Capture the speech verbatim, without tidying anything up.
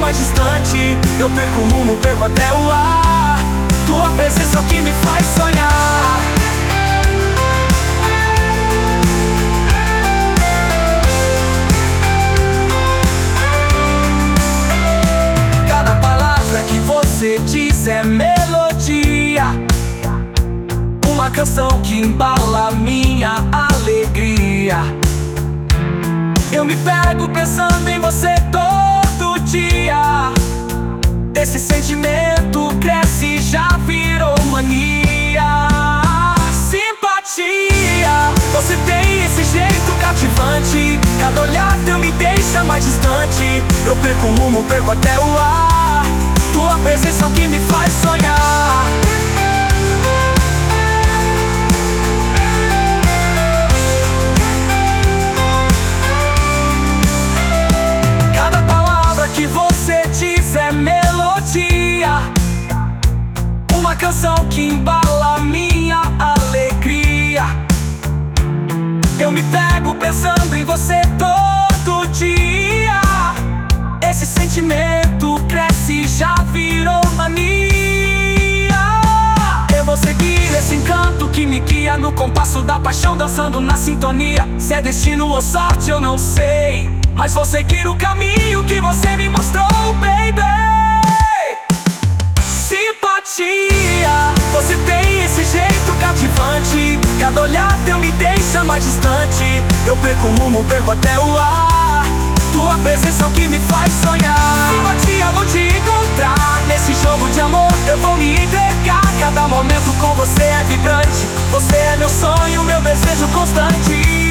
mais distante. Eu perco o rumo, perco até o ar. Tua presença é o que me faz sonhar. Cada palavra que você diz é melodia, uma canção que embala minha alegria. Eu me pego pensando em você todo dia. Esse sentimento cresce e já virou mania. Simpatia, você tem esse jeito cativante. Cada olhar teu me deixa mais distante. Eu perco o rumo, perco até o ar. Tua presença é o que me faz sonhar. Cada palavra que você diz é melodia, uma canção que embala minha alegria. Eu me pego pensando em você todo dia. Esse sentimento cresce e já virou mania. Eu vou seguir esse encanto que me guia no compasso da paixão, dançando na sintonia. Se é destino ou sorte eu não sei, mas vou seguir o caminho que você me mostrou, baby. Simpatia, você tem esse jeito cativante. Cada olhar teu me deixa mais distante. Eu perco o rumo, perco até o ar. Tua presença é o que me faz sonhar. Simpatia, vou te encontrar. Nesse jogo de amor eu vou me entregar. Cada momento com você é vibrante. Você é meu sonho, meu desejo constante.